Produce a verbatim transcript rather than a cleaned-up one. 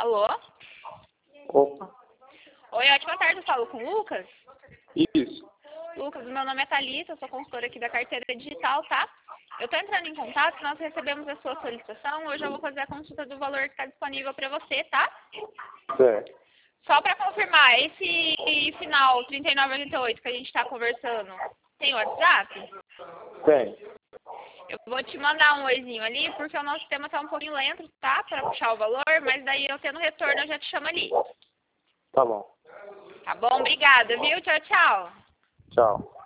Alô? Opa. Oi, ótima tarde, eu falo com o Lucas. Isso. Lucas, meu nome é Thalita, eu sou consultora aqui da carteira digital, tá? Eu tô entrando em contato, nós recebemos a sua solicitação, hoje eu vou fazer a consulta do valor que está disponível para você, tá? Certo. Só para confirmar, esse final trinta e nove e oitenta e oito que a gente está conversando, tem WhatsApp? Tem. Eu vou te mandar um oizinho ali, porque o nosso sistema tá um pouquinho lento, tá? Para puxar o valor, mas daí eu tendo retorno eu já te chamo ali. Tá bom. Tá bom? Obrigada, viu? Tchau, tchau. Tchau.